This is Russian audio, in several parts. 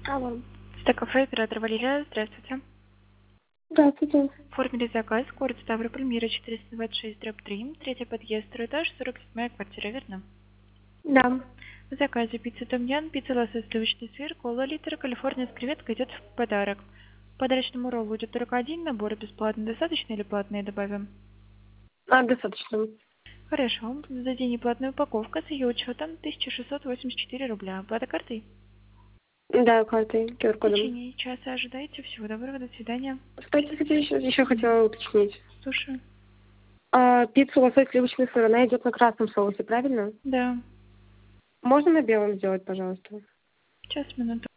Алло. Стакафе, оператор Валерия, здравствуйте. Здравствуйте. Оформили заказ, город Ставрополь, Мира 426/3, третий подъезд, второй этаж, 47-я квартира, верно? Да. В заказе пицца том-ям, пицца лосось, сливочный сыр, кола литр, Калифорния с креветкой идет в подарок. К подарочному роллу идет только один набор, бесплатно. Достаточно или платные добавим? Достаточно. Хорошо, за день неплатная упаковка с ее учетом 1684 рубля. Оплата картой? Да, картой, В QR-кодом. течение часа ожидайте. Всего доброго, до свидания. Кстати, еще хотела уточнить. Слушаю. Пиццу лосось сливочный сыр, она идет на красном соусе, правильно? Да, Можно на белом сделать, пожалуйста? сейчас, минуту.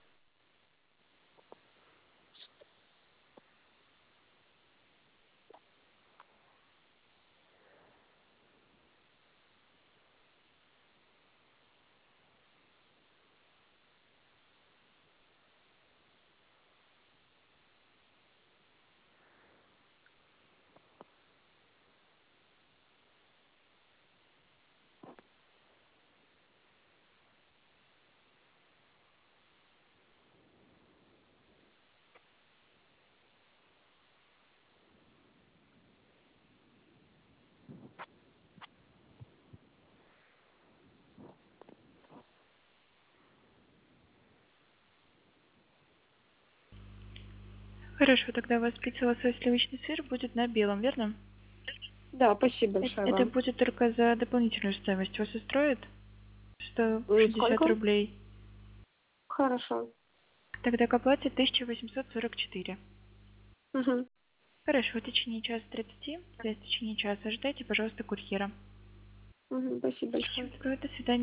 Хорошо, тогда у вас пицца лосось сливочный сыр будет на белом, верно? Да, спасибо большое Это вам. будет только за дополнительную стоимость. Вас устроит? 160 Сколько? рублей. Хорошо. Тогда к оплате 1844. Угу. Хорошо, в течение часа 30, в течение часа ожидайте, пожалуйста, курьера. Угу. Спасибо большое. Всего доброго, до свидания.